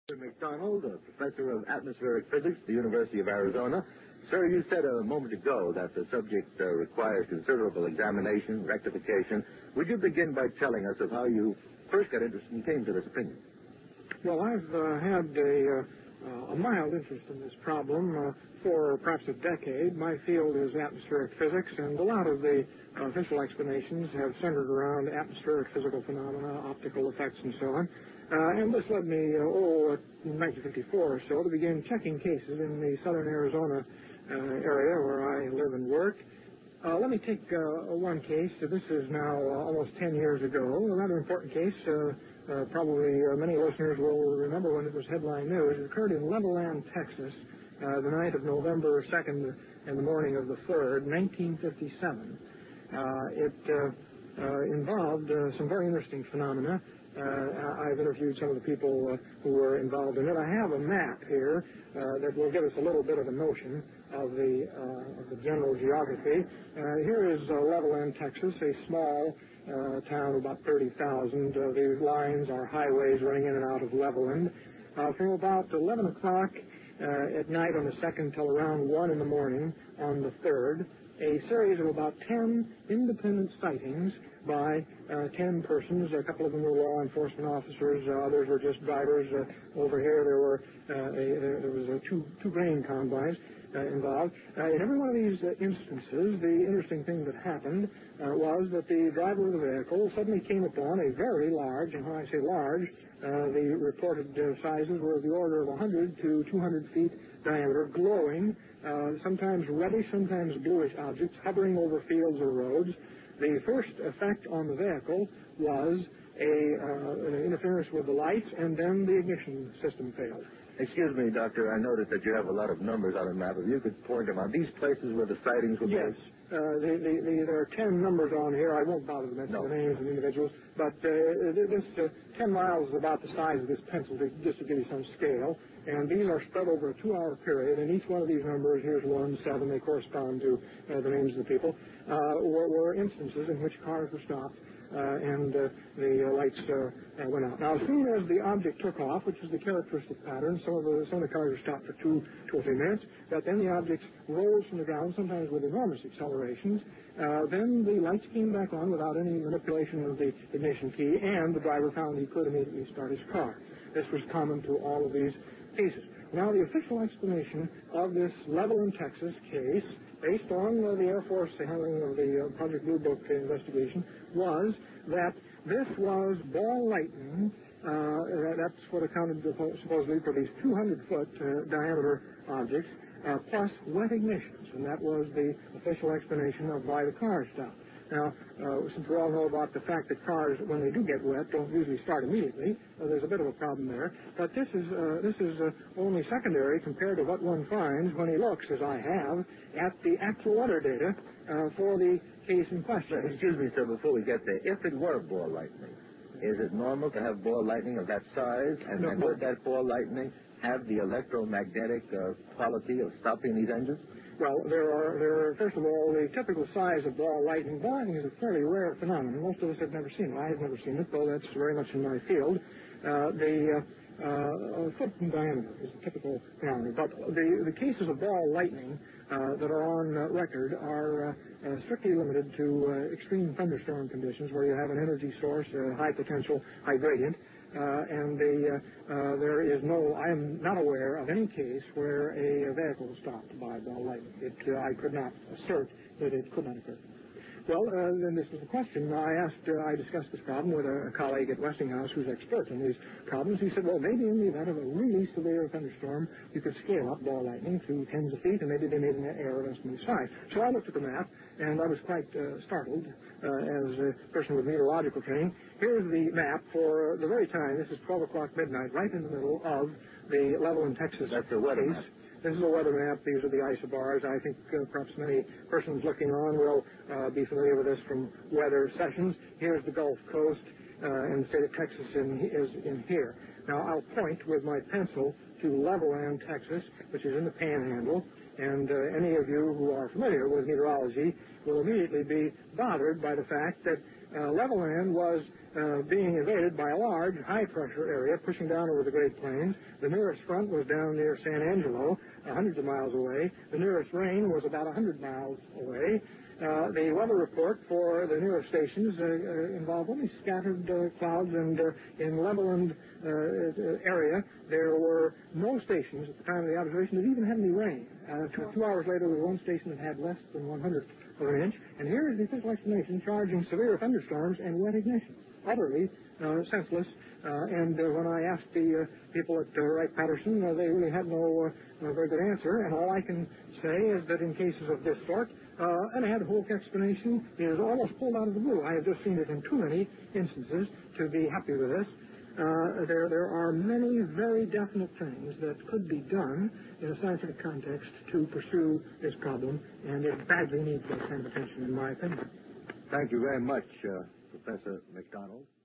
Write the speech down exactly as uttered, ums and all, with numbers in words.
McDonald, a professor of atmospheric physics at the University of Arizona. Sir, you said a moment ago that the subject uh, requires considerable examination, rectification. Would you begin by telling us of how you first got interested and came to this opinion? Well, I've uh, had a, uh, a mild interest in this problem uh, for perhaps a decade. My field is atmospheric physics, and a lot of the uh, official explanations have centered around atmospheric physical phenomena, optical effects, and so on. Uh, and this led me, uh, oh, in nineteen fifty-four or so, to begin checking cases in the southern Arizona uh, area where I live and work. Uh, let me take uh, one case. Uh, this is now uh, almost ten years ago. A rather important case. Uh, uh, probably uh, many listeners will remember when it was headline news. It occurred in Levelland, Texas, uh, the night of November second and the morning of the third, nineteen fifty-seven. Uh, it uh, uh, involved uh, some very interesting phenomena. Uh, I've interviewed some of the people uh, who were involved in it. I have a map here uh, that will give us a little bit of a notion of the, uh, of the general geography. Uh, here is uh, Levelland, Texas, a small uh, town of about thirty thousand. Uh, these lines are highways running in and out of Levelland. Uh, from about eleven o'clock uh, at night on the second till around one in the morning on the third, a series of about ten independent sightings by uh, ten persons. A couple of them were law enforcement officers. Uh, others were just drivers. Uh, over here, there were uh, a, there was uh, two two grain combines uh, involved. Uh, in every one of these uh, instances, the interesting thing that happened uh, was that the driver of the vehicle suddenly came upon a very large, and when I say large, uh, the reported uh, sizes were of the order of one hundred to two hundred feet diameter, glowing, uh, sometimes reddish, sometimes bluish objects hovering over fields or roads. The first effect on the vehicle was a, uh, an interference with the lights, and then the ignition system failed. Excuse me, Doctor, I noticed that you have a lot of numbers on the map. If you could point them out. These places where the sightings were Yes. made? Uh, the, the, the, there are ten numbers on here. I won't bother to mention No. the names of the individuals, but uh, this uh, ten miles is about the size of this pencil, to, just to give you some scale. And these are spread over a two-hour period, and each one of these numbers, here's one, seven, they correspond to uh, the names of the people, uh, were, were instances in which cars were stopped uh, and uh, the uh, lights uh, uh, went out. Now, as soon as the object took off, which was the characteristic pattern, some of the, some of the cars were stopped for two, two or three minutes, but then the objects rose from the ground, sometimes with enormous accelerations. Uh, then the lights came back on without any manipulation of the ignition key, and the driver found he could immediately start his car. This was common to all of these cases. Now, the official explanation of this Levelland, Texas case, based on uh, the Air Force handling of the uh, Project Blue Book investigation, was that this was ball lightning. Uh, that's what accounted supposedly for these two hundred foot uh, diameter objects, uh, plus wet ignitions, and that was the official explanation of why the car stopped. Now, uh, since we all know about the fact that cars, when they do get wet, don't usually start immediately, uh, there's a bit of a problem there. But this is uh, this is uh, only secondary compared to what one finds when he looks, as I have, at the actual weather data uh, for the case in question. Excuse me, sir, before we get there. If it were ball lightning, is it normal to have ball lightning of that size? And, No, and would that ball lightning have the electromagnetic uh, quality of stopping these engines? Well, there are, there are, first of all, the typical size of ball lightning. Ball lightning is a fairly rare phenomenon. Most of us have never seen it. I have never seen it, though that's very much in my field. Uh, the uh, uh, foot in diameter is a typical phenomenon. But the, the cases of ball lightning uh, that are on uh, record are uh, uh, strictly limited to uh, extreme thunderstorm conditions where you have an energy source, uh, high potential, high gradient. Uh, and the, uh, uh, there is no, I am not aware of any case where a vehicle was stopped by ball lightning. It, uh, I could not assert that it could not occur. Well, uh, then this was the question. I asked, uh, I discussed this problem with a, a colleague at Westinghouse who's expert in these problems. He said, well, maybe in the event of a really severe thunderstorm, you could scale up ball lightning to tens of feet, and maybe they made an error of estimate size. So I looked at the map, and I was quite uh, startled uh, as a person with meteorological training. Here's the map for the very time. This is twelve o'clock midnight, right in the middle of the Levelland, Texas That's a weather case. map. This is a weather map. These are the isobars. I think uh, perhaps many persons looking on will uh, be familiar with this from weather sessions. Here's the Gulf Coast, uh, and the state of Texas in, is in here. Now, I'll point with my pencil to Levelland, Texas, which is in the Panhandle, and uh, any of you who are familiar with meteorology will immediately be bothered by the fact that uh, Levelland was uh, being invaded by a large, high-pressure area pushing down over the Great Plains. The nearest front was down near San Angelo, uh, hundreds of miles away. The nearest rain was about one hundred miles away. Uh, the weather report for the nearest stations uh, uh, involved only scattered uh, clouds, and uh, in Levelland uh, area, there were no stations at the time of the observation that even had any rain. Uh, two, two hours later, there was one station that had less than one hundredth of an inch, and here is the official explanation charging severe thunderstorms and wet ignition. Utterly uh, senseless. Uh, and uh, when I asked the uh, people at uh, Wright-Patterson, uh, they really had no uh, very good answer, and all I can say is that in cases of this sort, uh, an ad hoc explanation is almost pulled out of the blue. I have just seen it in too many instances to be happy with this. Uh, there, there are many very definite things that could be done in a scientific context to pursue this problem, and it badly needs that kind of attention, in my opinion. Thank you very much, uh, Professor McDonald.